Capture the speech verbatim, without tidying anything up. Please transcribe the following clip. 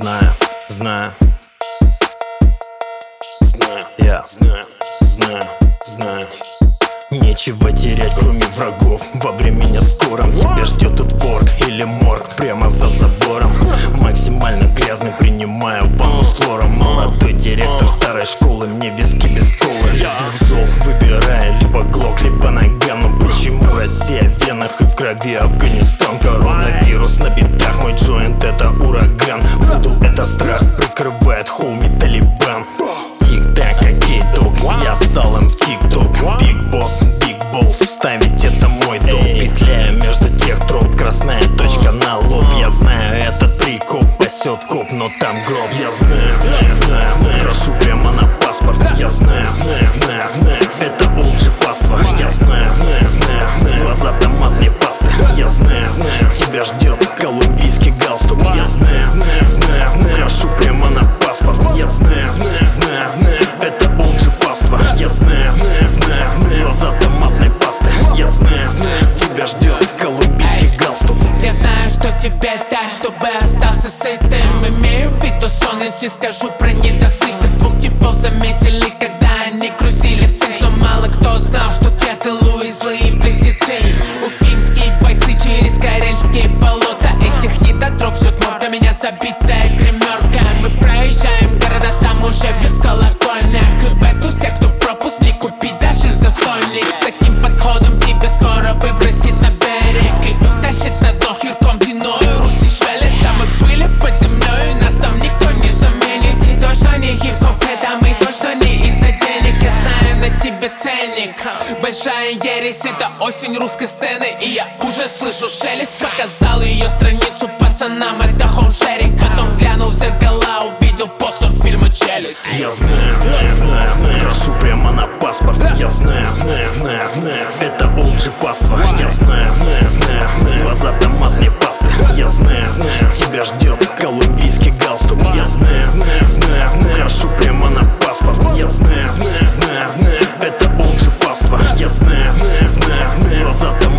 Знаю, знаю, знаю, я знаю, знаю, знаю. Нечего терять, кроме врагов. Во времени скором тебя ждет тут ворк или морг прямо за забором. Максимально грязный, принимаю ванну с хлором. Молодой директор старой школы, мне виски без колы. Из двух зол выбирая либо глок, либо наган. Но почему Россия в венах и в крови Афганистан? Коронавирус на битах, мой джойнт это ураган. Вуду это страх, прикрывает хоуми Талибан. Тик-так, окей, дог, я салом в тик-ток. Биг босс, биг болл, вставить это мой долг. Петляя между тех троп, красная точка на лоб. Я знаю этот прикол, пасет коп, но там гроб. Я знаю, знаю, знаю, знаю, прошу прямо на паспорт. Я знаю, знаю, знаю, знаю, это олджи паства. Я знаю, знаю, знаю, знаю, глаза томатной пасты. Я знаю, знаю, тебя ждет колумбийский галстук. Я знаю, знаю, знаю, знаю, прошу прямо на паспорт. Я знаю, знаю, знаю, знаю, это олджи паства. Я знаю, знаю, знаю, знаю, глаза томатной пасты. Я знаю, знаю, тебя ждет колумбийский галстук. Я знаю, что тебе дать, чтобы остался сытым. Имею в виду сон, если скажу про недосып. Двух типов заметили, когда они грузили в цех. Но мало кто знал, что Тетелу и злые близнецы. Уфимские бойцы через карельские болота. Этих недотрог ждет морда, меня забитая гримерка. Мы проезжаем города, там уже бьют в колокольнях. И в эту секту пропуск не купить даже за стольник. С таким подходом тебя скоро выбросит на берег и утащит на дно Юрком Диною, Руси швелит. Да мы были под землей, нас там никто не заменит. И точно не хип-хоп, это мы точно не из-за денег. Я знаю на тебе ценник. Большая ересь, это осень русской сцены. И я уже слышу шелест. Показал ее страницу пацанам, это хоум-шеринг. Потом глянул в зеркала, увидел постер фильма «Челюсть». Я знаю, знаю, знаю, знаю, прошу прямо на паспорт. Я знаю, знаю, знаю, знаю, это олджи паства. Я знаю, знаю, знаю, знаю, глаза томатной пасты. Я знаю, знаю, тебя ждет колумбийский галстук. Я знаю, знаю, знаю, знаю, прошу прямо на паспорт. Я знаю, знаю, знаю, знаю, это олджи паства. Я знаю, знаю, знаю, знаю, глаза томатной пасты.